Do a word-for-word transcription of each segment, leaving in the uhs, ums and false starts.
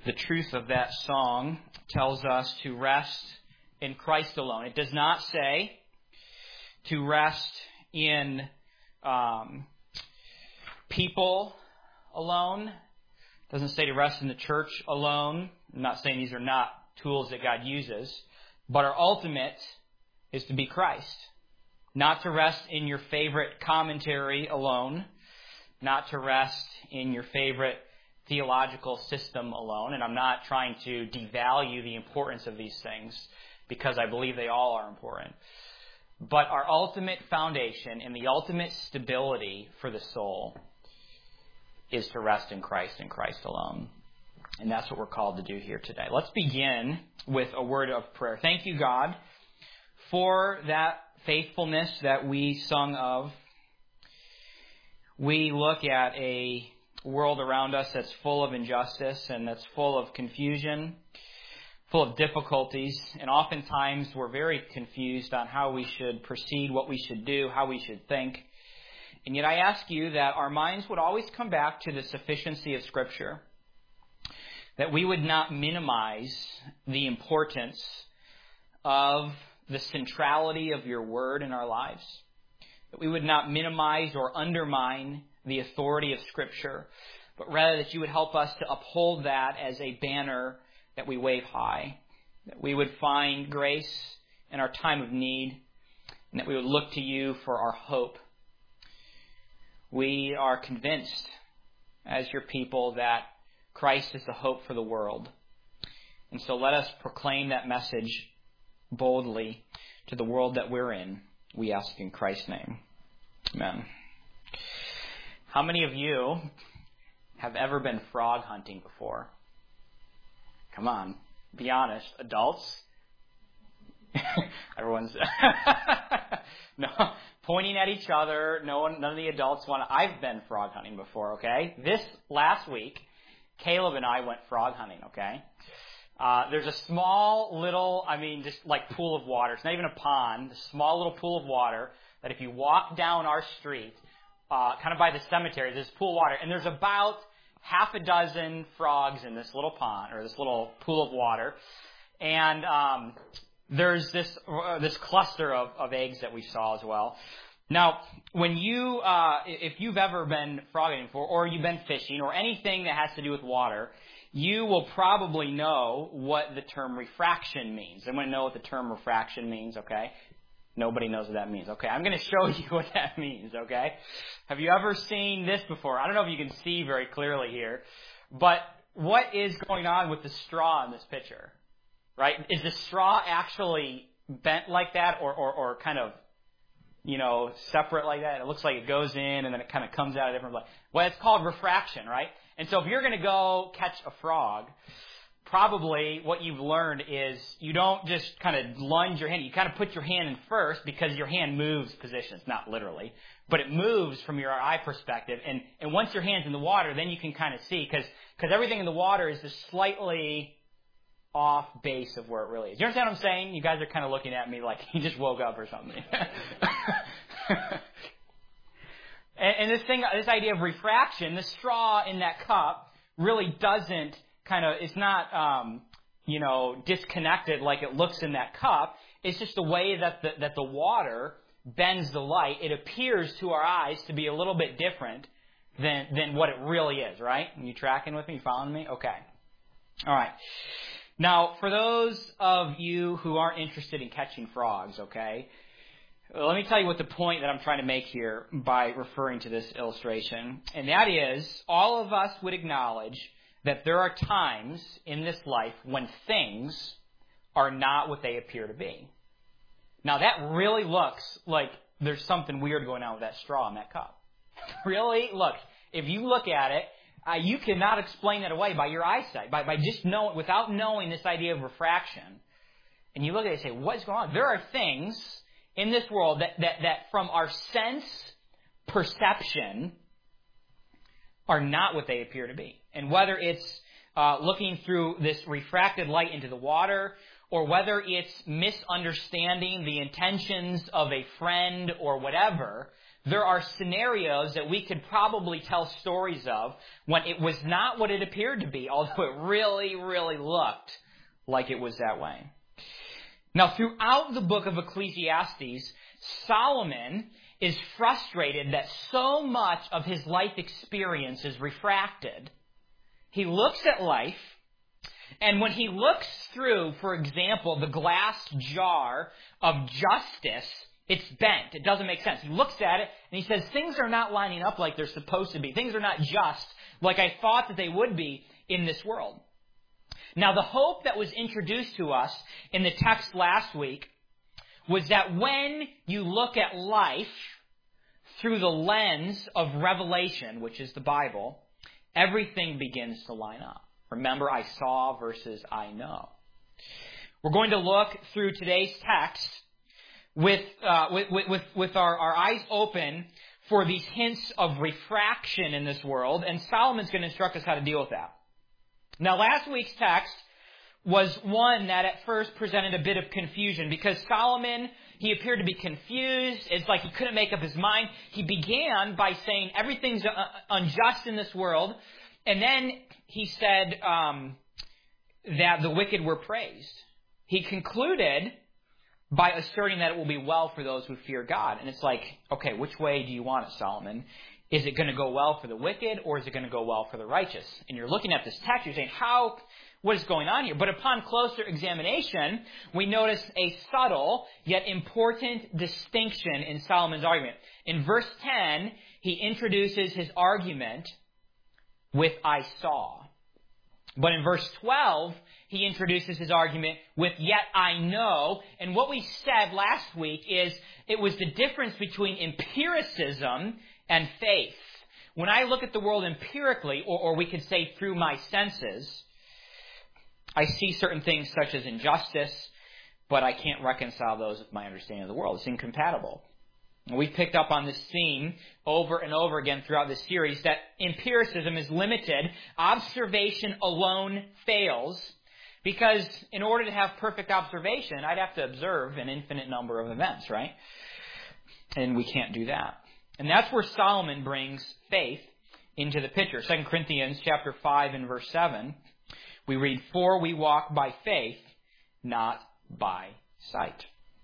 The truth of that song tells us to rest in Christ alone. It does not say to rest in um, people alone. It doesn't say to rest in the church alone. I'm not saying these are not tools that God uses. But our ultimate is to be Christ. Not to rest in your favorite commentary alone. Not to rest in your favorite theological system alone. And I'm not trying to devalue the importance of these things, because I believe they all are important. But our ultimate foundation and the ultimate stability for the soul is to rest in Christ and Christ alone. And that's what we're called to do here today. Let's begin with a word of prayer. Thank you, God, for that faithfulness that we sung of. We look at a world around us that's full of injustice and that's full of confusion, full of difficulties, and oftentimes we're very confused on how we should proceed, what we should do, how we should think. And yet I ask you that our minds would always come back to the sufficiency of Scripture, that we would not minimize the importance of the centrality of your word in our lives, that we would not minimize or undermine the authority of Scripture, but rather that you would help us to uphold that as a banner that we wave high, that we would find grace in our time of need, and that we would look to you for our hope. We are convinced as your people that Christ is the hope for the world. And so let us proclaim that message boldly to the world that we're in. We ask in Christ's name. Amen. How many of you have ever been frog hunting before? Come on, be honest. Adults? Everyone's no pointing at each other. No one, none of the adults want to. I've been frog hunting before, okay? This last week, Caleb and I went frog hunting, okay? Uh, there's a small little, I mean, just like pool of water. It's not even a pond. A small little pool of water that if you walk down our street, uh, kind of by the cemetery, there's a pool of water. And there's about half a dozen frogs in this little pond, or this little pool of water. And um, there's this uh, this cluster of, of eggs that we saw as well. Now, when you, uh, if you've ever been frogging before, or you've been fishing, or anything that has to do with water, you will probably know what the term refraction means. Everyone know what the term refraction means, okay? Nobody knows what that means. Okay, I'm going to show you what that means, okay? Have you ever seen this before? I don't know if you can see very clearly here, but what is going on with the straw in this picture, right? Is the straw actually bent like that, or, or, or kind of, you know, separate like that? It looks like it goes in and then it kind of comes out a different place. Well, it's called refraction, right? And so if you're going to go catch a frog, probably what you've learned is you don't just kind of lunge your hand. You kind of put your hand in first, because your hand moves positions, not literally, but it moves from your eye perspective. And, and once your hand's in the water, then you can kind of see, because because everything in the water is just slightly off base of where it really is. You understand what I'm saying? You guys are kind of looking at me like you just woke up or something. and, and this thing, this idea of refraction, the straw in that cup really doesn't kind of, it's not, um, you know, disconnected like it looks in that cup. It's just the way that the, that the water bends the light. It appears to our eyes to be a little bit different than, than what it really is, right? Are you tracking with me? You following me? Okay. All right. Now, for those of you who aren't interested in catching frogs, okay, let me tell you what the point that I'm trying to make here by referring to this illustration. And that is, all of us would acknowledge that there are times in this life when things are not what they appear to be. Now, that really looks like there's something weird going on with that straw in that cup. Really? Look, if you look at it, uh, you cannot explain that away by your eyesight, by, by just knowing, without knowing this idea of refraction. And you look at it and say, what's going on? There are things in this world that, that, that from our sense perception are not what they appear to be. And whether it's uh, looking through this refracted light into the water, or whether it's misunderstanding the intentions of a friend or whatever, there are scenarios that we could probably tell stories of when it was not what it appeared to be, although it really, really looked like it was that way. Now, throughout the book of Ecclesiastes, Solomon is frustrated that so much of his life experience is refracted. He looks at life, and when he looks through, for example, the glass jar of justice, it's bent. It doesn't make sense. He looks at it and he says, things are not lining up like they're supposed to be. Things are not just like I thought that they would be in this world. Now, the hope that was introduced to us in the text last week was that when you look at life through the lens of Revelation, which is the Bible, everything begins to line up. Remember, I saw versus I know. We're going to look through today's text with uh, with, with, with our, our eyes open for these hints of refraction in this world, and Solomon's going to instruct us how to deal with that. Now, last week's text was one that at first presented a bit of confusion because Solomon, he appeared to be confused. It's like he couldn't make up his mind. He began by saying everything's unjust in this world, and then he said um, that the wicked were praised. He concluded by asserting that it will be well for those who fear God. And it's like, okay, which way do you want it, Solomon? Is it going to go well for the wicked, or is it going to go well for the righteous? And you're looking at this text, you're saying, how, what is going on here? But upon closer examination, we notice a subtle yet important distinction in Solomon's argument. In verse ten, he introduces his argument with I saw. But in verse twelve, he introduces his argument with yet I know. And what we said last week is it was the difference between empiricism and faith. When I look at the world empirically, or, or we could say through my senses, I see certain things such as injustice, but I can't reconcile those with my understanding of the world. It's incompatible. And we've picked up on this theme over and over again throughout this series that empiricism is limited. Observation alone fails because in order to have perfect observation, I'd have to observe an infinite number of events, right? And we can't do that. And that's where Solomon brings faith into the picture. Second Corinthians chapter five and verse seven, we read, "For we walk by faith, not by sight."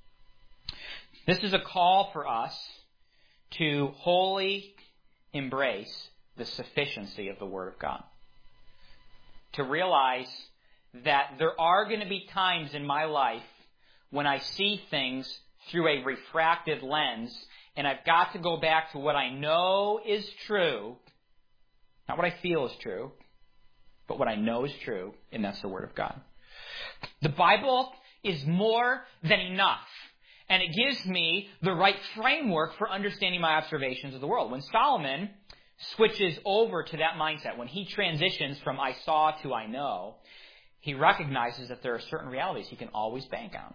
This is a call for us to wholly embrace the sufficiency of the Word of God. To realize that there are going to be times in my life when I see things through a refracted lens, and I've got to go back to what I know is true, not what I feel is true, but what I know is true, and that's the Word of God. The Bible is more than enough. And it gives me the right framework for understanding my observations of the world. When Solomon switches over to that mindset, when he transitions from I saw to I know, he recognizes that there are certain realities he can always bank on.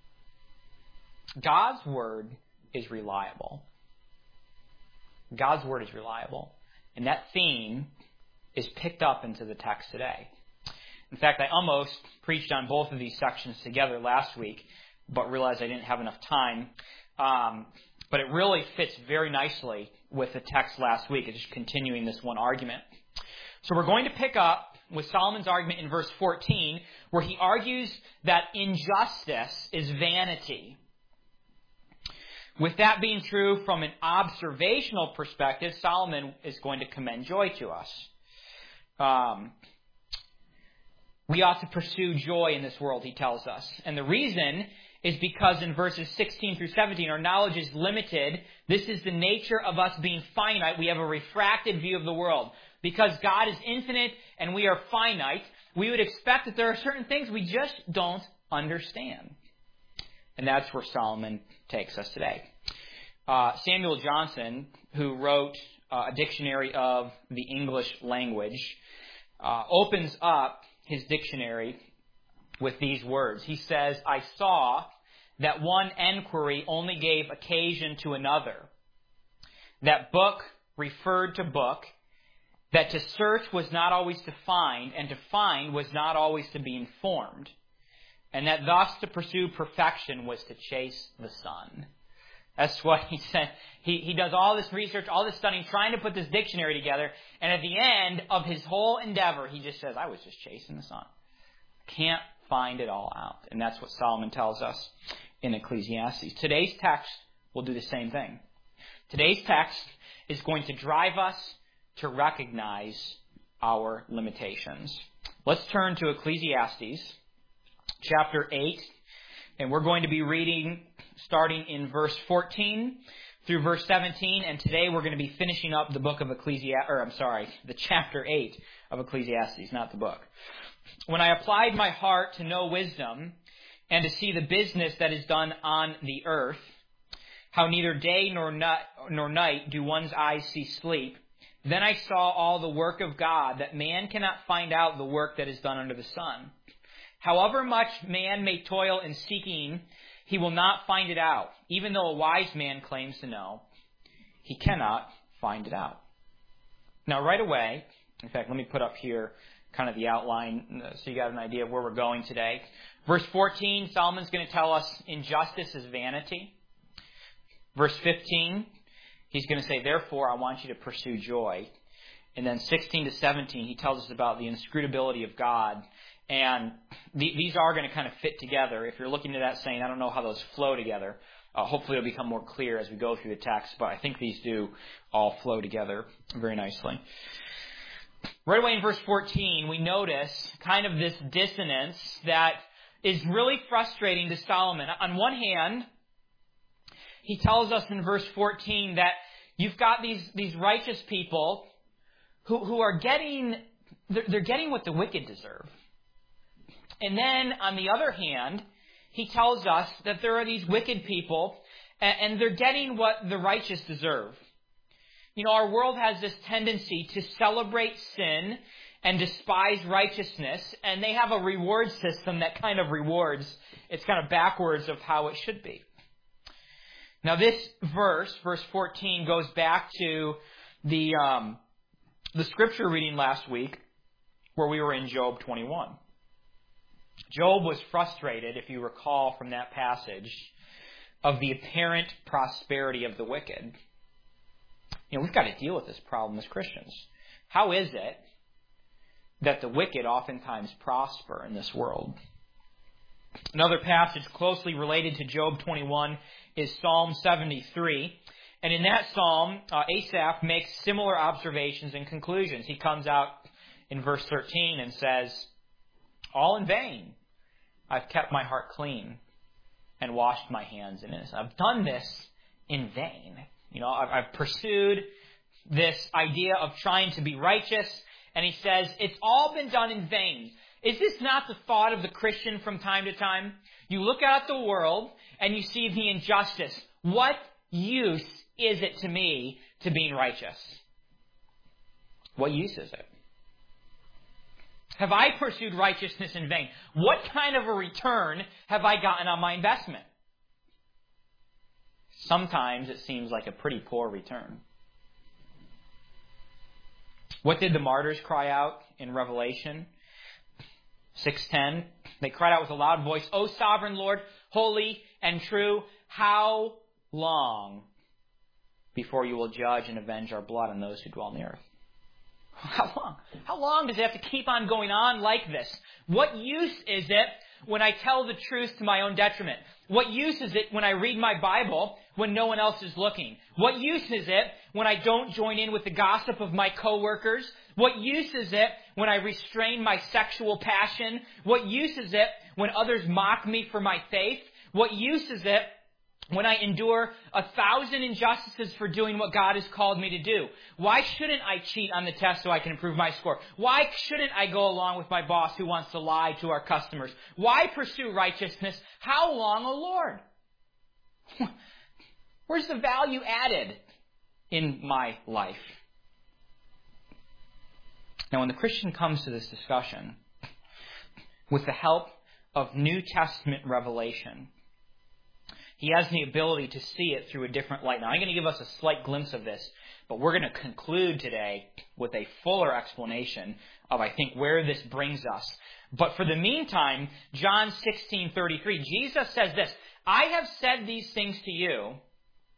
God's Word is reliable. God's Word is reliable. And that theme is picked up into the text today. In fact, I almost preached on both of these sections together last week, but realized I didn't have enough time. Um, but it really fits very nicely with the text last week. It's just continuing this one argument. So we're going to pick up with Solomon's argument in verse fourteen, where he argues that injustice is vanity. With that being true from an observational perspective, Solomon is going to commend joy to us. Um, we ought to pursue joy in this world, he tells us. And the reason is because in verses sixteen through seventeen, our knowledge is limited. This is the nature of us being finite. We have a refracted view of the world. Because God is infinite and we are finite, we would expect that there are certain things we just don't understand. And that's where Solomon takes us today. Uh, Samuel Johnson, who wrote uh, a dictionary of the English language, uh, opens up his dictionary with these words. He says, "I saw that one enquiry only gave occasion to another, that book referred to book, that to search was not always to find, and to find was not always to be informed, and that thus to pursue perfection was to chase the sun." That's what he said. He, he does all this research, all this studying, trying to put this dictionary together. And at the end of his whole endeavor, he just says, I was just chasing the sun. Can't find it all out. And that's what Solomon tells us in Ecclesiastes. Today's text will do the same thing. Today's text is going to drive us to recognize our limitations. Let's turn to Ecclesiastes chapter eight. And we're going to be reading starting in verse fourteen through verse seventeen. And today we're going to be finishing up the book of Ecclesiastes, or I'm sorry, the chapter eight of Ecclesiastes, not the book. When I applied my heart to know wisdom and to see the business that is done on the earth, how neither day nor night, nor night do one's eyes see sleep, then I saw all the work of God, that man cannot find out the work that is done under the sun. However much man may toil in seeking, he will not find it out. Even though a wise man claims to know, he cannot find it out. Now, right away, in fact, let me put up here kind of the outline so you got an idea of where we're going today. Verse fourteen, Solomon's going to tell us injustice is vanity. Verse fifteen, he's going to say, therefore, I want you to pursue joy. And then sixteen to seventeen, he tells us about the inscrutability of God. And the, these are going to kind of fit together. If you're looking at that saying, I don't know how those flow together, uh, hopefully it'll become more clear as we go through the text. But I think these do all flow together very nicely. Right away in verse fourteen, we notice kind of this dissonance that is really frustrating to Solomon. On one hand, he tells us in verse fourteen that you've got these, these righteous people who, who are getting, they're, they're getting what the wicked deserve. And then, on the other hand, he tells us that there are these wicked people, and they're getting what the righteous deserve. You know, our world has this tendency to celebrate sin and despise righteousness, and they have a reward system that kind of rewards. It's kind of backwards of how it should be. Now, this verse, verse fourteen, goes back to the um, the scripture reading last week, where we were in Job twenty-one. Job was frustrated, if you recall from that passage, of the apparent prosperity of the wicked. You know, we've got to deal with this problem as Christians. How is it that the wicked oftentimes prosper in this world? Another passage closely related to Job twenty-one is Psalm seventy-three. And in that psalm, uh, Asaph makes similar observations and conclusions. He comes out in verse thirteen and says, all in vain, I've kept my heart clean and washed my hands in it. I've done this in vain. You know, I've, I've pursued this idea of trying to be righteous. And he says, it's all been done in vain. Is this not the thought of the Christian from time to time? You look out at the world and you see the injustice. What use is it to me to being righteous? What use is it? Have I pursued righteousness in vain? What kind of a return have I gotten on my investment? Sometimes it seems like a pretty poor return. What did the martyrs cry out in Revelation six ten? They cried out with a loud voice, O sovereign Lord, holy and true, how long before you will judge and avenge our blood on those who dwell on the earth? How long? How long does it have to keep on going on like this? What use is it when I tell the truth to my own detriment? What use is it when I read my Bible when no one else is looking? What use is it when I don't join in with the gossip of my coworkers? What use is it when I restrain my sexual passion? What use is it when others mock me for my faith? What use is it when I endure a thousand injustices for doing what God has called me to do? Why shouldn't I cheat on the test so I can improve my score? Why shouldn't I go along with my boss who wants to lie to our customers? Why pursue righteousness? How long, O Lord? Where's the value added in my life? Now, when the Christian comes to this discussion, with the help of New Testament revelation, he has the ability to see it through a different light. Now, I'm going to give us a slight glimpse of this, but we're going to conclude today with a fuller explanation of, I think, where this brings us. But for the meantime, John sixteen thirty-three, Jesus says this, I have said these things to you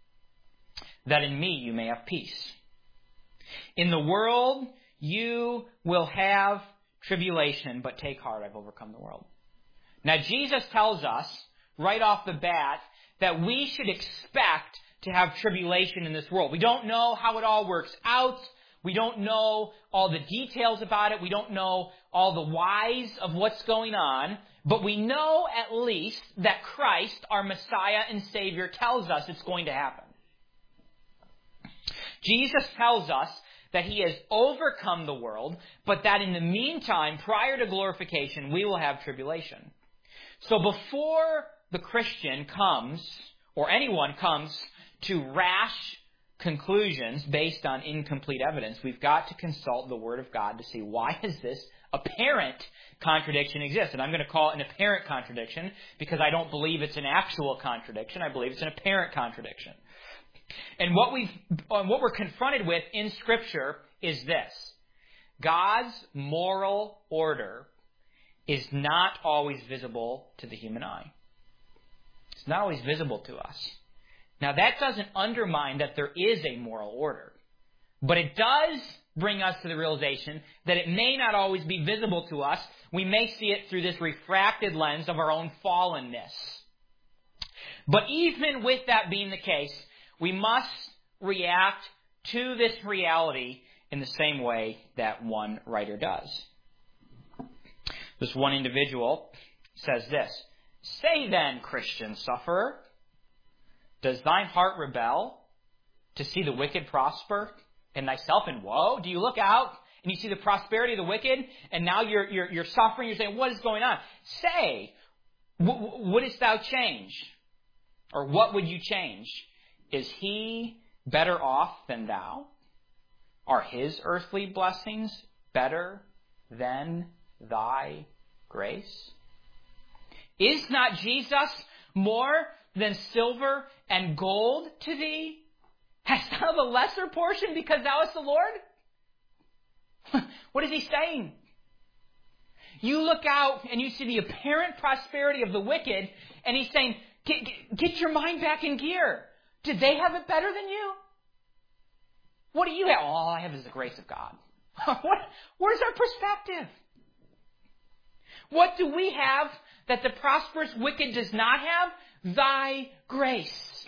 that in me you may have peace. In the world you will have tribulation, but take heart, I've overcome the world. Now Jesus tells us right off the bat that we should expect to have tribulation in this world. We don't know how it all works out. We don't know all the details about it. We don't know all the whys of what's going on. But we know at least that Christ, our Messiah and Savior, tells us it's going to happen. Jesus tells us that he has overcome the world, but that in the meantime, prior to glorification, we will have tribulation. So before the Christian comes, or anyone comes, to rash conclusions based on incomplete evidence, we've got to consult the Word of God to see why does this apparent contradiction exist. And I'm going to call it an apparent contradiction because I don't believe it's an actual contradiction. I believe it's an apparent contradiction. And what we what we're confronted with in Scripture is this. God's moral order is not always visible to the human eye. It's not always visible to us. Now, that doesn't undermine that there is a moral order. But it does bring us to the realization that it may not always be visible to us. We may see it through this refracted lens of our own fallenness. But even with that being the case, we must react to this reality in the same way that one writer does. This one individual says this, "Say then, Christian sufferer, does thine heart rebel to see the wicked prosper and thyself in woe? Do you look out and you see the prosperity of the wicked and now you're you're, you're suffering? You're saying, what is going on? Say, w- wouldst thou change? Or what would you change? Is he better off than thou? Are his earthly blessings better than thy grace? Is not Jesus more than silver and gold to thee? Hast thou the lesser portion because thou art the Lord?" What is he saying? You look out and you see the apparent prosperity of the wicked, and he's saying, get, get your mind back in gear. Did they have it better than you? What do you have? All I have is the grace of God. what, where's our perspective? What do we have that the prosperous wicked does not have? Thy grace.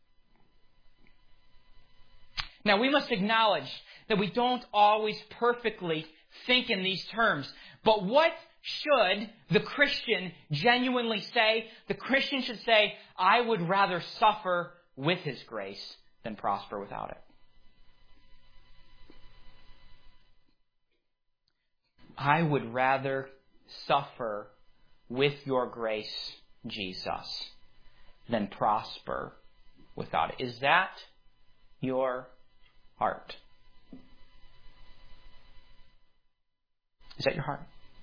Now, we must acknowledge that we don't always perfectly think in these terms. But what should the Christian genuinely say? The Christian should say, I would rather suffer with his grace than prosper without it. I would rather suffer with your grace, Jesus, than prosper without it. Is that your heart? Is that your heart?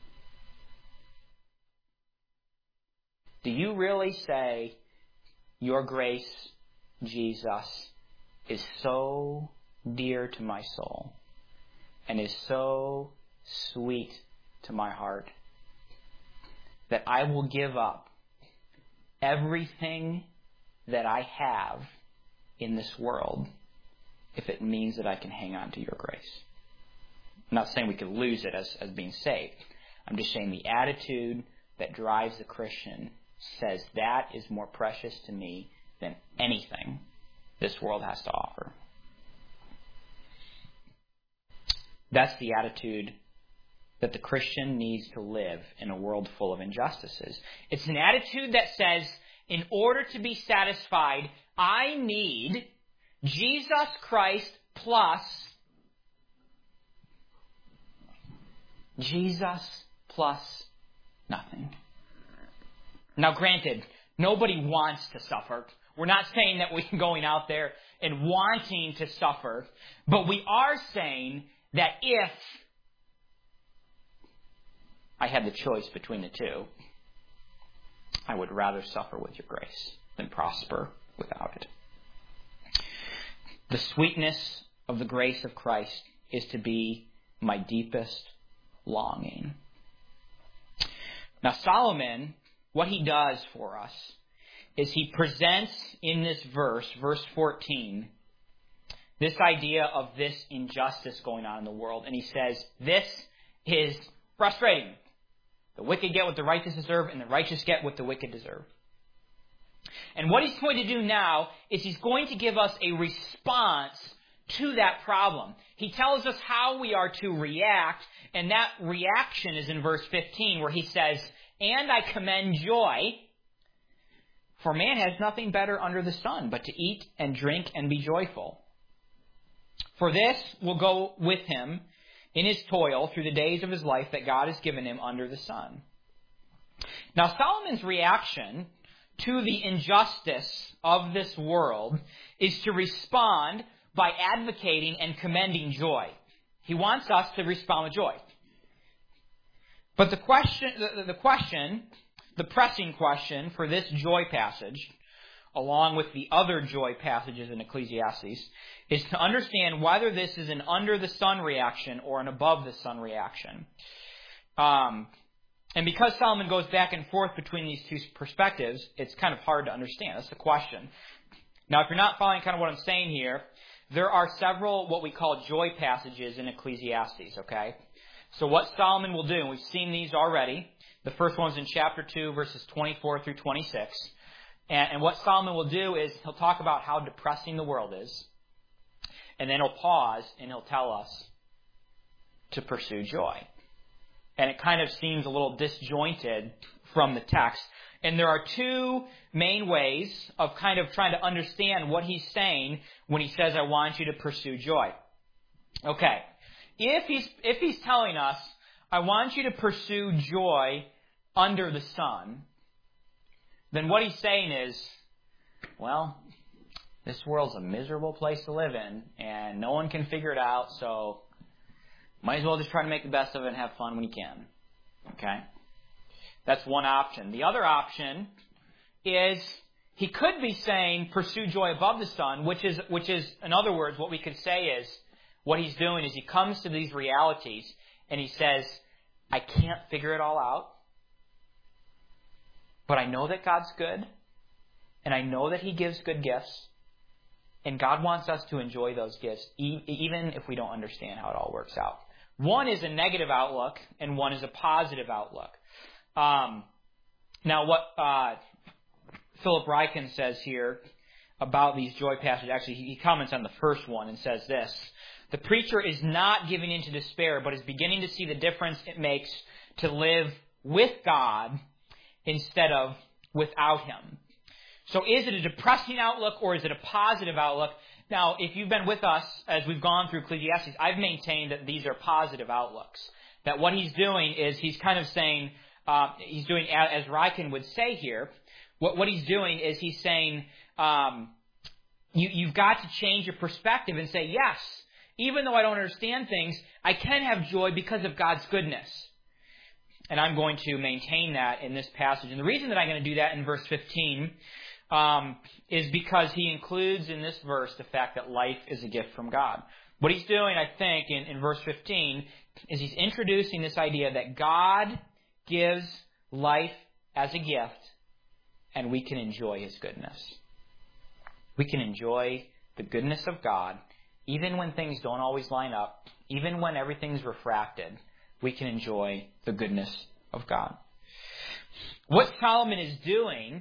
Do you really say your grace, Jesus, is so dear to my soul and is so sweet to my heart that I will give up everything that I have in this world if it means that I can hang on to your grace? I'm not saying we could lose it as, as being saved. I'm just saying the attitude that drives the Christian says that is more precious to me than anything this world has to offer. That's the attitude that the Christian needs to live in a world full of injustices. It's an attitude that says, in order to be satisfied, I need Jesus Christ plus Jesus plus nothing. Now, granted, nobody wants to suffer. We're not saying that we're going out there and wanting to suffer, but we are saying that if I had the choice between the two, I would rather suffer with your grace than prosper without it. The sweetness of the grace of Christ is to be my deepest longing. Now, Solomon, what he does for us is he presents in this verse, verse fourteen, this idea of this injustice going on in the world. And he says, this is frustrating. The wicked get what the righteous deserve, and the righteous get what the wicked deserve. And what he's going to do now is he's going to give us a response to that problem. He tells us how we are to react, and that reaction is in verse fifteen, where he says, and I commend joy, for man has nothing better under the sun but to eat and drink and be joyful. For this will go with him in his toil through the days of his life that God has given him under the sun. Now, Solomon's reaction to the injustice of this world is to respond by advocating and commending joy. He wants us to respond with joy. But the question, the, the question, the pressing question for this joy passage, along with the other joy passages in Ecclesiastes, is to understand whether this is an under the sun reaction or an above the sun reaction. Um, and because Solomon goes back and forth between these two perspectives, it's kind of hard to understand. That's the question. Now, if you're not following kind of what I'm saying here, there are several what we call joy passages in Ecclesiastes, okay? So what Solomon will do, and we've seen these already. The first one's in chapter two, verses twenty-four through twenty-six. And, and what Solomon will do is he'll talk about how depressing the world is. And then he'll pause and he'll tell us to pursue joy. And it kind of seems a little disjointed from the text. And there are two main ways of kind of trying to understand what he's saying when he says, I want you to pursue joy. Okay. If he's, if he's telling us, I want you to pursue joy under the sun, then what he's saying is, well, this world's a miserable place to live in, and no one can figure it out, so might as well just try to make the best of it and have fun when you can. Okay? That's one option. The other option is he could be saying pursue joy above the sun, which is, which is, in other words, what we could say is, what he's doing is he comes to these realities and he says, I can't figure it all out, but I know that God's good, and I know that he gives good gifts, and God wants us to enjoy those gifts, e- even if we don't understand how it all works out. One is a negative outlook, and one is a positive outlook. Um, now, what uh, Philip Ryken says here about these joy passages, actually, he, he comments on the first one and says this: the preacher is not giving into despair, but is beginning to see the difference it makes to live with God instead of without him. So is it a depressing outlook or is it a positive outlook? Now, if you've been with us as we've gone through Ecclesiastes, I've maintained that these are positive outlooks. That what he's doing is he's kind of saying, uh, he's doing, as Ryken would say here, what, what he's doing is he's saying, um, you, you've got to change your perspective and say, yes, even though I don't understand things, I can have joy because of God's goodness. And I'm going to maintain that in this passage. And the reason that I'm going to do that in verse fifteen um, is because he includes in this verse the fact that life is a gift from God. What he's doing, I think, in, in verse fifteen is he's introducing this idea that God gives life as a gift and we can enjoy his goodness. We can enjoy the goodness of God even when things don't always line up, even when everything's refracted. We can enjoy the goodness of God. What Solomon is doing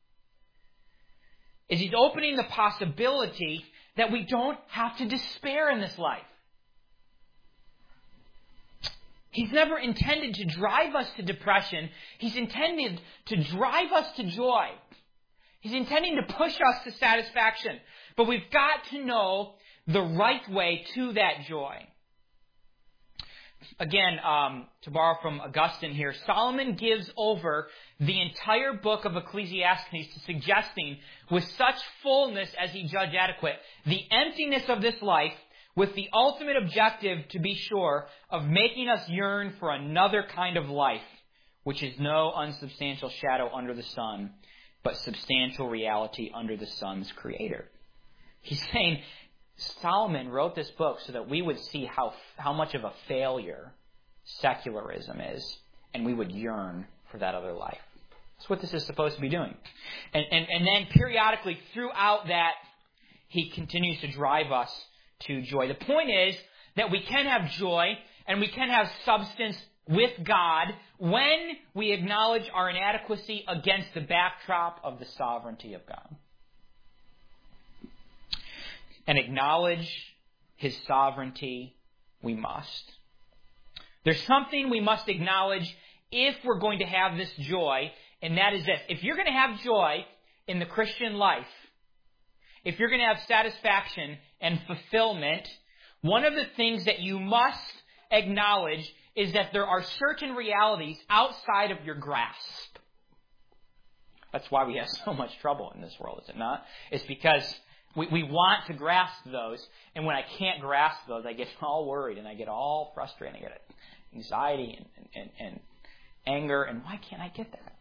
is he's opening the possibility that we don't have to despair in this life. He's never intended to drive us to depression. He's intended to drive us to joy. He's intending to push us to satisfaction. But we've got to know the right way to that joy. Again, um, to borrow from Augustine here, Solomon gives over the entire book of Ecclesiastes to suggesting with such fullness as he judged adequate the emptiness of this life, with the ultimate objective, to be sure, of making us yearn for another kind of life, which is no unsubstantial shadow under the sun, but substantial reality under the sun's creator. He's saying Solomon wrote this book so that we would see how how much of a failure secularism is, and we would yearn for that other life. That's what this is supposed to be doing. And, and, and then periodically throughout that, he continues to drive us to joy. The point is that we can have joy and we can have substance with God when we acknowledge our inadequacy against the backdrop of the sovereignty of God. And acknowledge His sovereignty we must. There's something we must acknowledge if we're going to have this joy, and that is this. If you're going to have joy in the Christian life, if you're going to have satisfaction and fulfillment, one of the things that you must acknowledge is that there are certain realities outside of your grasp. That's why we have so much trouble in this world, is it not? It's because we, we want to grasp those, and when I can't grasp those, I get all worried, and I get all frustrated, I get anxiety and, and, and anger, and why can't I get that?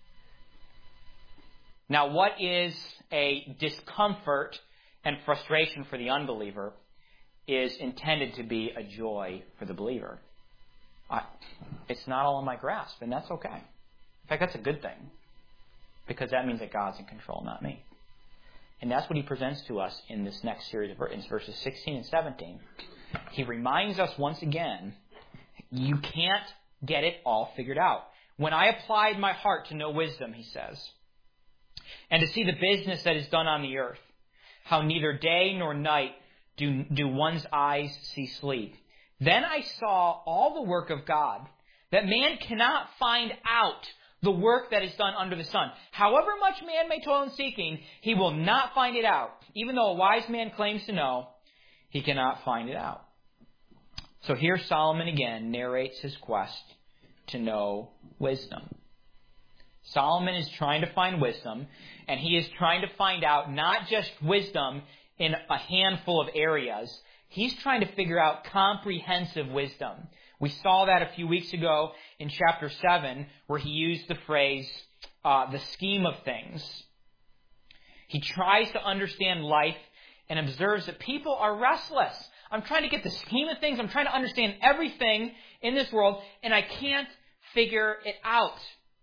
Now, what is a discomfort and frustration for the unbeliever is intended to be a joy for the believer. I, it's not all in my grasp, and that's okay. In fact, that's a good thing, because that means that God's in control, not me. And that's what He presents to us in this next series of verses, verses sixteen and seventeen. He reminds us once again, you can't get it all figured out. When I applied my heart to know wisdom, he says, and to see the business that is done on the earth, how neither day nor night do, do one's eyes see sleep. Then I saw all the work of God, that man cannot find out the work that is done under the sun. However much man may toil in seeking, he will not find it out. Even though a wise man claims to know, he cannot find it out. So here Solomon again narrates his quest to know wisdom. Solomon is trying to find wisdom, and he is trying to find out not just wisdom in a handful of areas. He's trying to figure out comprehensive wisdom. We saw that a few weeks ago in chapter seven, where he used the phrase, uh, the scheme of things. He tries to understand life and observes that people are restless. I'm trying to get the scheme of things. I'm trying to understand everything in this world, and I can't figure it out.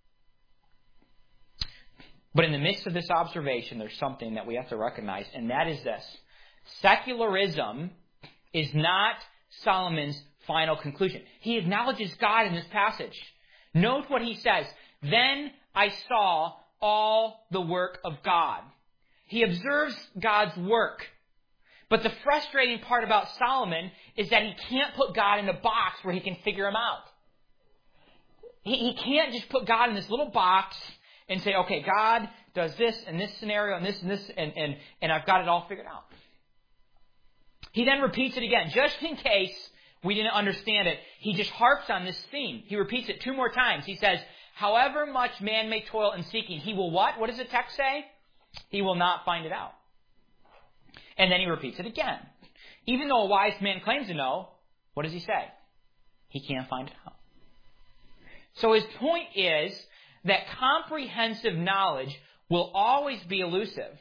But in the midst of this observation, there's something that we have to recognize, and that is this. Secularism is not Solomon's final conclusion. He acknowledges God in this passage. Note what he says. Then I saw all the work of God. He observes God's work. But the frustrating part about Solomon is that he can't put God in a box where he can figure him out. He, he can't just put God in this little box and say, okay, God does this and this scenario and this and this, and, and, and I've got it all figured out. He then repeats it again, just in case we didn't understand it. He just harps on this theme. He repeats it two more times. He says, however much man may toil in seeking, he will what? What does the text say? He will not find it out. And then he repeats it again. Even though a wise man claims to know, what does he say? He can't find it out. So his point is that comprehensive knowledge will always be elusive.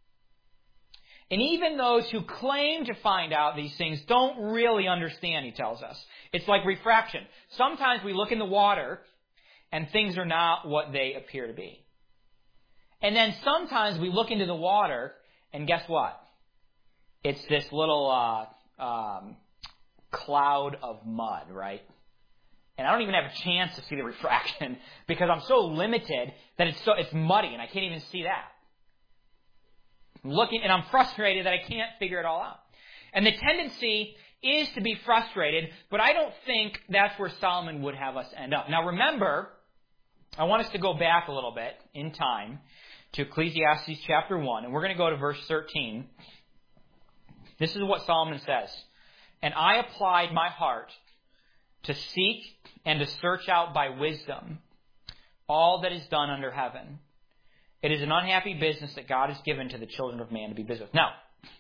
And even those who claim to find out these things don't really understand, he tells us. It's like refraction. Sometimes we look in the water and things are not what they appear to be. And then sometimes we look into the water and guess what? It's this little uh, um, cloud of mud, right? And I don't even have a chance to see the refraction because I'm so limited that it's so it's muddy and I can't even see that. I'm looking and I'm frustrated that I can't figure it all out. And the tendency is to be frustrated, but I don't think that's where Solomon would have us end up. Now remember, I want us to go back a little bit in time to Ecclesiastes chapter one, and we're going to go to verse thirteen. This is what Solomon says. And I applied my heart to seek and to search out by wisdom all that is done under heaven. It is an unhappy business that God has given to the children of man to be busy with. Now,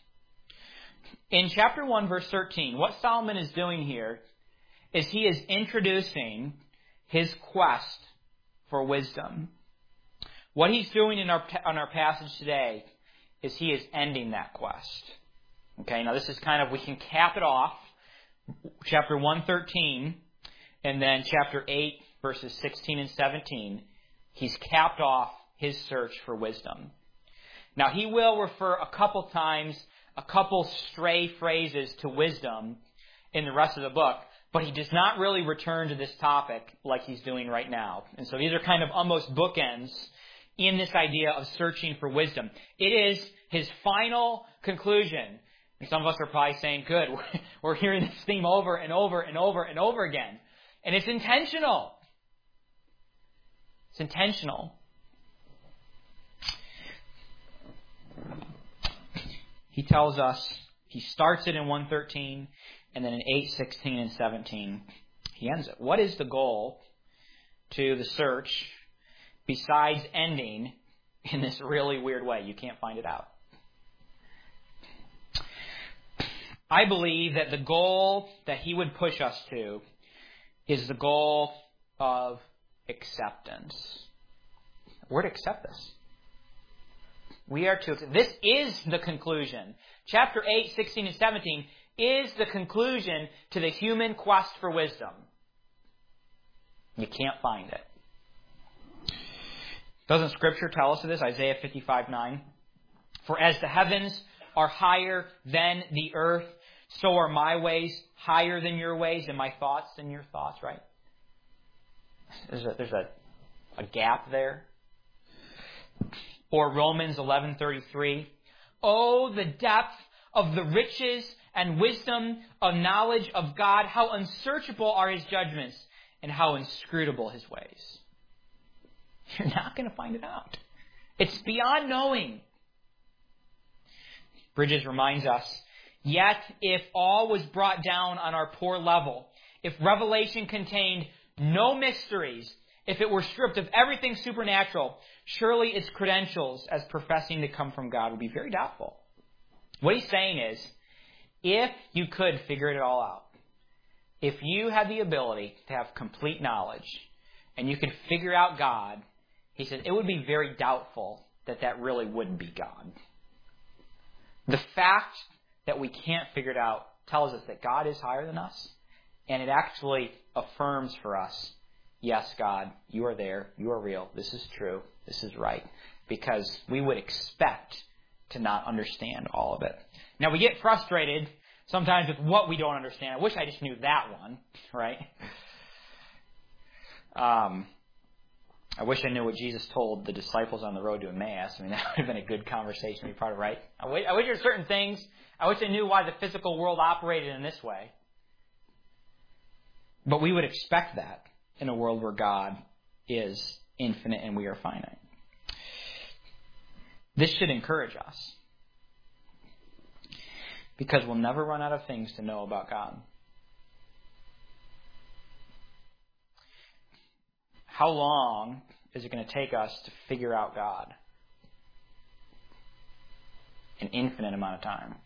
in chapter one, verse thirteen, what Solomon is doing here is he is introducing his quest for wisdom. What he's doing in our on our passage today is he is ending that quest. Okay, now this is kind of, we can cap it off, chapter one thirteen, and then chapter eight, verses sixteen and seventeen. He's capped off his search for wisdom. Now, he will refer a couple times a couple stray phrases to wisdom in the rest of the book, but he does not really return to this topic like he's doing right now. And so these are kind of almost bookends in this idea of searching for wisdom. It is his final conclusion. And some of us are probably saying, good, we're hearing this theme over and over and over and over again. And it's intentional. It's intentional. He tells us, he starts it in one thirteen, and then in eight sixteen and seventeen, he ends it. What is the goal to the search besides ending in this really weird way? You can't find it out. I believe that the goal that he would push us to is the goal of acceptance. We're to accept this. We are to, this is the conclusion. Chapter eight, sixteen, and seventeen is the conclusion to the human quest for wisdom. You can't find it. Doesn't Scripture tell us this? Isaiah fifty-five nine. For as the heavens are higher than the earth, so are my ways higher than your ways, and my thoughts than your thoughts, right? There's a, there's a, a gap there. Or Romans eleven thirty-three. Oh, the depth of the riches and wisdom of knowledge of God. How unsearchable are his judgments and how inscrutable his ways. You're not going to find it out. It's beyond knowing. Bridges reminds us, yet if all was brought down on our poor level, if revelation contained no mysteries, if it were stripped of everything supernatural, surely its credentials as professing to come from God would be very doubtful. What he's saying is, if you could figure it all out, if you had the ability to have complete knowledge, and you could figure out God, he said, it would be very doubtful that that really would be God. The fact that we can't figure it out tells us that God is higher than us, and it actually affirms for us, yes, God, you are there, you are real, this is true, this is right, because we would expect to not understand all of it. Now, we get frustrated sometimes with what we don't understand. I wish I just knew that one, right? Um, I wish I knew what Jesus told the disciples on the road to Emmaus. I mean, that would have been a good conversation to be part of, right? I wish, I wish there were certain things. I wish I knew why the physical world operated in this way. But we would expect that in a world where God is infinite and we are finite. This should encourage us, because we'll never run out of things to know about God. How long is it going to take us to figure out God? An infinite amount of time.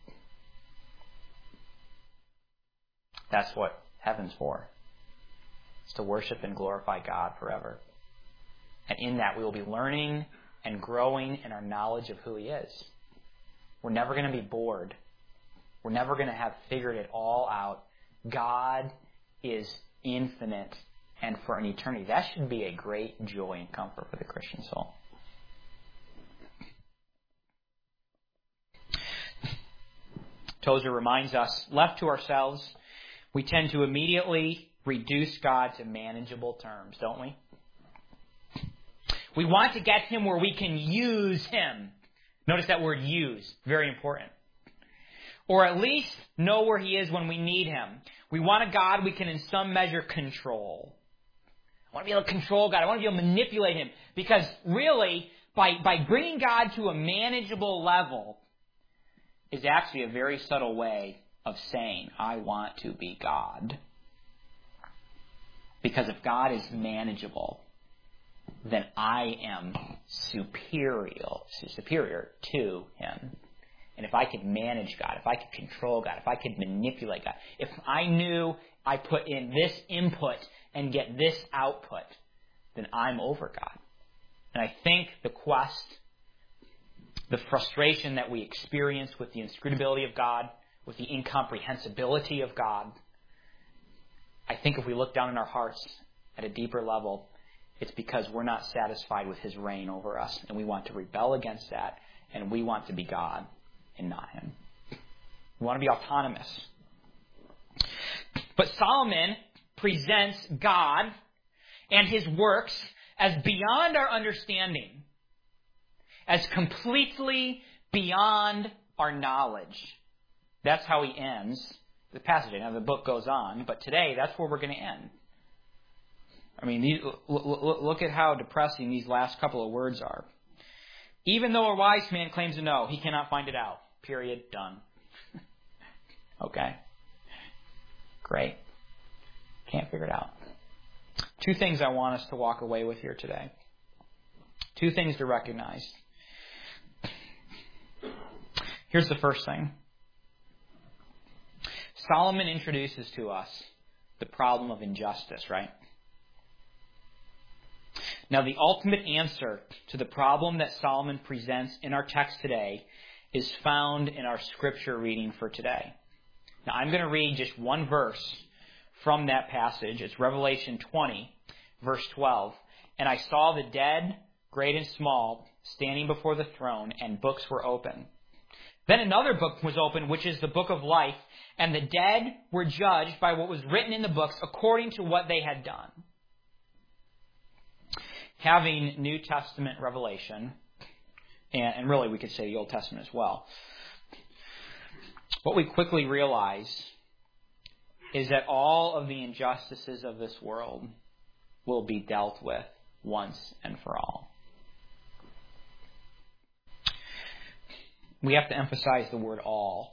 That's what heaven's for. It's to worship and glorify God forever. And in that we will be learning and growing in our knowledge of who He is. We're never going to be bored. We're never going to have figured it all out. God is infinite and for an eternity. That should be a great joy and comfort for the Christian soul. Tozer reminds us, left to ourselves, we tend to immediately reduce God to manageable terms, don't we? We want to get Him where we can use Him. Notice that word use, very important. Or at least know where He is when we need Him. We want a God we can in some measure control. I want to be able to control God. I want to be able to manipulate Him. Because really, by, by bringing God to a manageable level is actually a very subtle way of saying, I want to be God. Because if God is manageable, then I am superior, superior to Him. And if I could manage God, if I could control God, if I could manipulate God, if I knew I put in this input and get this output, then I'm over God. And I think the quest, the frustration that we experience with the inscrutability of God, with the incomprehensibility of God, I think if we look down in our hearts at a deeper level, it's because we're not satisfied with His reign over us, and we want to rebel against that, and we want to be God and not Him. We want to be autonomous. But Solomon presents God and his works as beyond our understanding, as completely beyond our knowledge. That's how he ends the passage. Now the book goes on, but today that's where we're going to end. I mean, these, look at how depressing these last couple of words are. Even though a wise man claims to know, he cannot find it out. Period. Done. Okay. Great. Can't figure it out. Two things I want us to walk away with here today. Two things to recognize. Here's the first thing. Solomon introduces to us the problem of injustice, right? Now, the ultimate answer to the problem that Solomon presents in our text today is found in our scripture reading for today. Now, I'm going to read just one verse from that passage. It's Revelation twenty, verse twelve. And I saw the dead, great and small, standing before the throne, and books were open. Then another book was opened, which is the book of life, and the dead were judged by what was written in the books according to what they had done. Having New Testament revelation, and, and really we could say the Old Testament as well, what we quickly realize is that all of the injustices of this world will be dealt with once and for all. We have to emphasize the word all.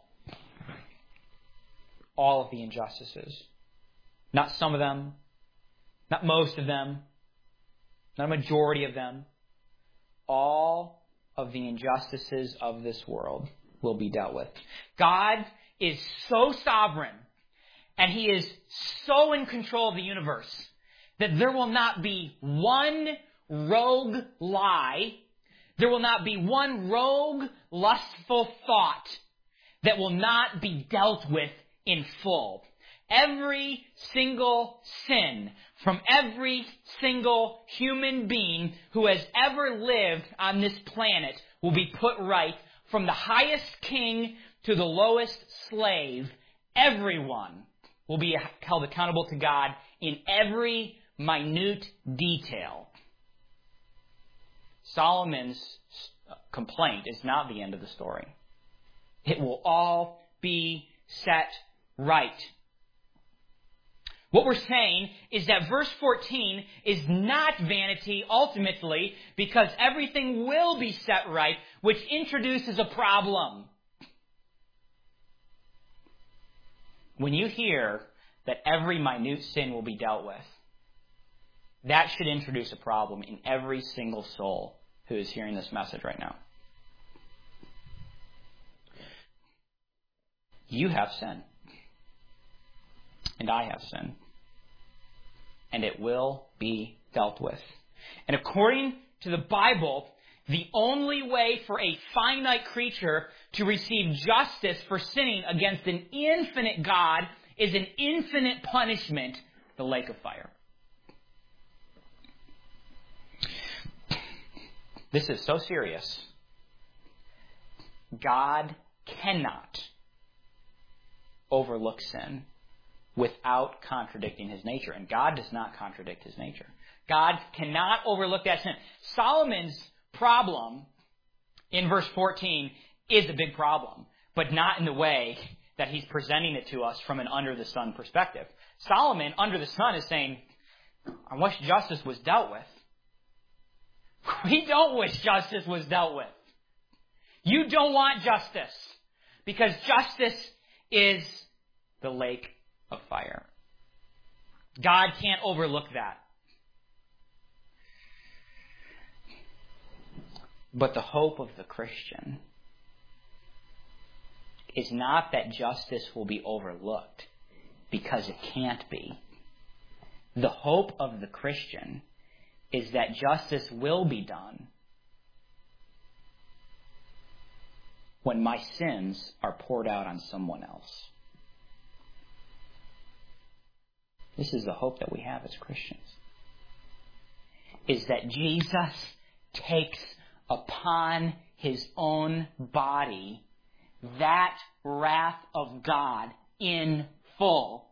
All of the injustices. Not some of them. Not most of them. Not a majority of them. All of the injustices of this world will be dealt with. God is so sovereign and He is so in control of the universe that there will not be one rogue lie, there will not be one rogue, lustful thought that will not be dealt with in full. Every single sin from every single human being who has ever lived on this planet will be put right, from the highest king to the lowest slave. Everyone will be held accountable to God in every minute detail. Solomon's complaint is not the end of the story. It will all be set right. What we're saying is that verse fourteen is not vanity ultimately, because everything will be set right, which introduces a problem. When you hear that every minute sin will be dealt with, that should introduce a problem in every single soul who is hearing this message right now. You have sin. And I have sin. And it will be dealt with. And according to the Bible, the only way for a finite creature to receive justice for sinning against an infinite God is an infinite punishment, the lake of fire. This is so serious. God cannot overlook sin without contradicting His nature. And God does not contradict His nature. God cannot overlook that sin. Solomon's problem in verse fourteen is a big problem, but not in the way that he's presenting it to us from an under-the-sun perspective. Solomon, under the sun, is saying, I wish justice was dealt with. We don't wish justice was dealt with. You don't want justice, because justice is the lake of fire. God can't overlook that. But the hope of the Christian is not that justice will be overlooked, because it can't be. The hope of the Christian is that justice will be done when my sins are poured out on someone else. This is the hope that we have as Christians. Is that Jesus takes upon His own body that wrath of God in full.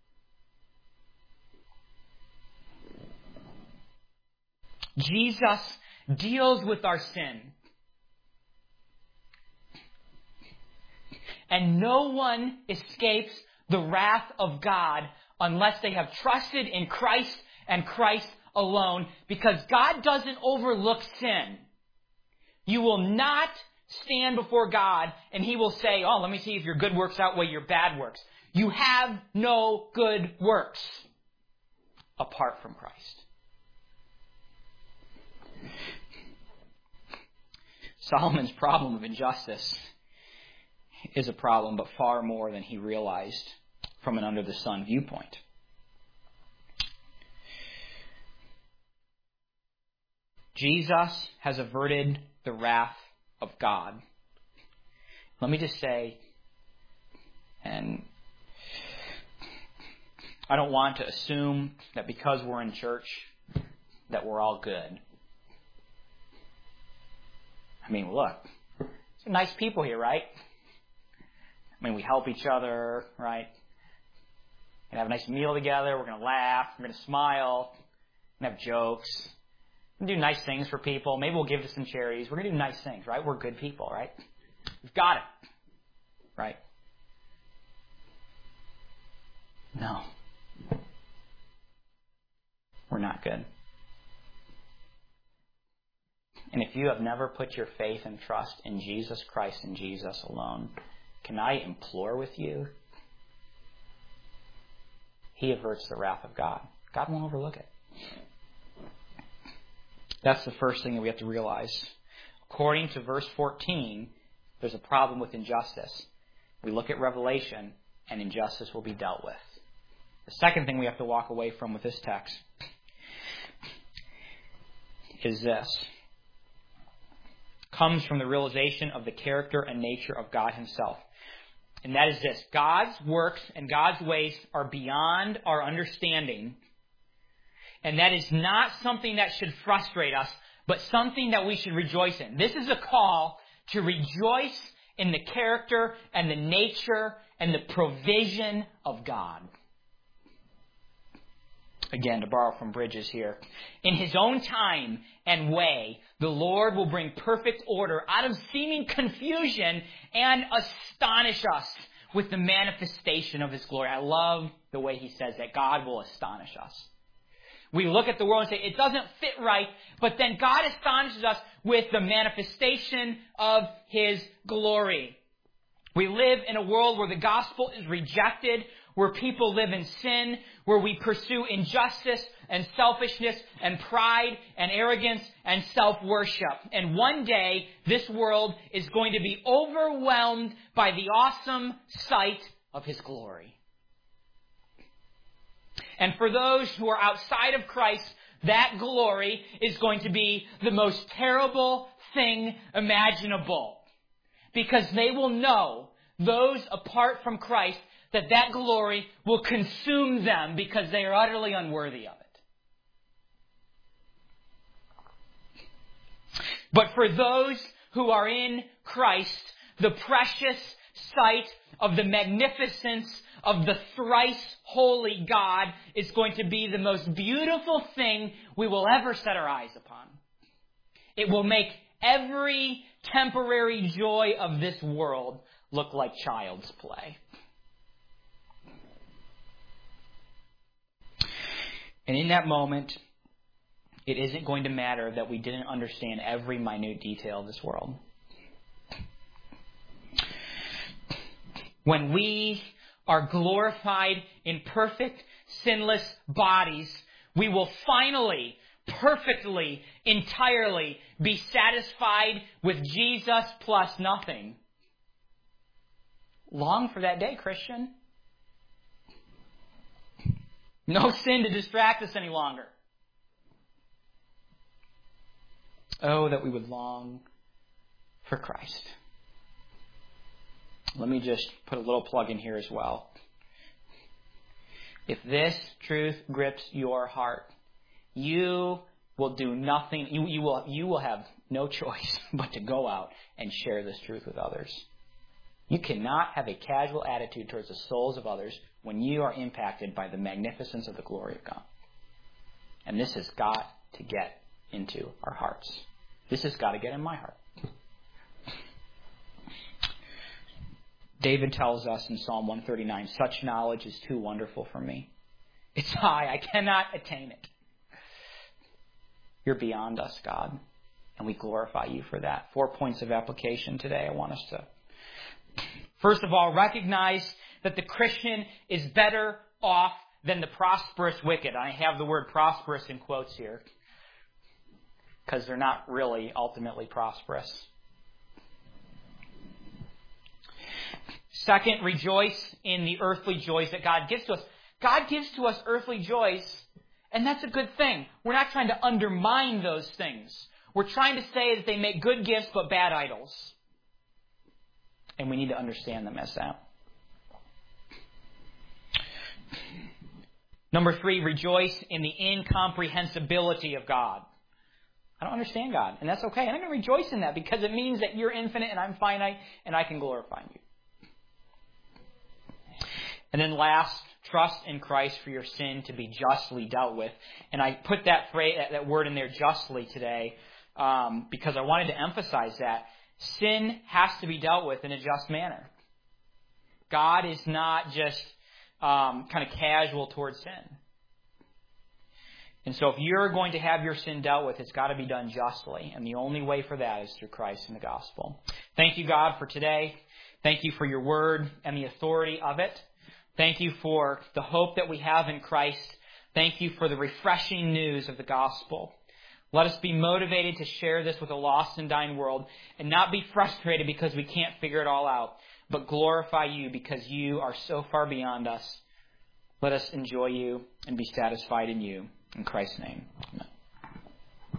Jesus deals with our sin. And no one escapes the wrath of God unless they have trusted in Christ and Christ alone, because God doesn't overlook sin. You will not stand before God and He will say, oh, let me see if your good works outweigh your bad works. You have no good works apart from Christ. Solomon's problem of injustice is a problem, but far more than he realized from an under-the-sun viewpoint. Jesus has averted the wrath of God. Let me just say, and I don't want to assume that because we're in church that we're all good. I mean, look, some nice people here, right? I mean, we help each other, right? We're going to have a nice meal together. We're going to laugh. We're going to smile. We're going to have jokes. We're going to do nice things for people. Maybe we'll give to some charities. We're going to do nice things, right? We're good people, right? We've got it, right? No. We're not good. And if you have never put your faith and trust in Jesus Christ and Jesus alone, can I implore with you? He averts the wrath of God. God won't overlook it. That's the first thing that we have to realize. According to verse fourteen, there's a problem with injustice. We look at Revelation, and injustice will be dealt with. The second thing we have to walk away from with this text is this. Comes from the realization of the character and nature of God Himself. And that is this. God's works and God's ways are beyond our understanding. And that is not something that should frustrate us, but something that we should rejoice in. This is a call to rejoice in the character and the nature and the provision of God. Again, to borrow from Bridges here. In His own time and way, the Lord will bring perfect order out of seeming confusion and astonish us with the manifestation of His glory. I love the way he says that God will astonish us. We look at the world and say, it doesn't fit right, but then God astonishes us with the manifestation of His glory. We live in a world where the gospel is rejected, where people live in sin, where we pursue injustice and selfishness and pride and arrogance and self-worship. And one day, this world is going to be overwhelmed by the awesome sight of His glory. And for those who are outside of Christ, that glory is going to be the most terrible thing imaginable. Because they will know, those apart from Christ, that that glory will consume them because they are utterly unworthy of it. But for those who are in Christ, the precious sight of the magnificence of the thrice holy God is going to be the most beautiful thing we will ever set our eyes upon. It will make every temporary joy of this world look like child's play. And in that moment, it isn't going to matter that we didn't understand every minute detail of this world. When we are glorified in perfect, sinless bodies, we will finally, perfectly, entirely be satisfied with Jesus plus nothing. Long for that day, Christian. No sin to distract us any longer. Oh, that we would long for Christ. Let me just put a little plug in here as well. If this truth grips your heart, you will do nothing, you, you will you will have no choice but to go out and share this truth with others. You cannot have a casual attitude towards the souls of others when you are impacted by the magnificence of the glory of God. And this has got to get into our hearts. This has got to get in my heart. David tells us in Psalm one thirty-nine, such knowledge is too wonderful for me. It's high. I cannot attain it. You're beyond us, God. And we glorify you for that. Four points of application today I want us to. First of all, recognize that the Christian is better off than the prosperous wicked. I have the word prosperous in quotes here because they're not really ultimately prosperous. Second, rejoice in the earthly joys that God gives to us. God gives to us earthly joys, and that's a good thing. We're not trying to undermine those things. We're trying to say that they make good gifts but bad idols. And we need to understand them as that. Number three, rejoice in the incomprehensibility of God. I don't understand God, and that's okay. And I'm going to rejoice in that because it means that you're infinite and I'm finite and I can glorify you. And then last, trust in Christ for your sin to be justly dealt with. And I put that phrase, that word in there, justly, today, um, because I wanted to emphasize that. Sin has to be dealt with in a just manner. God is not just um, kind of casual towards sin. And so if you're going to have your sin dealt with, it's got to be done justly. And the only way for that is through Christ and the gospel. Thank you, God, for today. Thank you for your word and the authority of it. Thank you for the hope that we have in Christ. Thank you for the refreshing news of the gospel. Let us be motivated to share this with a lost and dying world and not be frustrated because we can't figure it all out, but glorify you because you are so far beyond us. Let us enjoy you and be satisfied in you. In Christ's name, amen.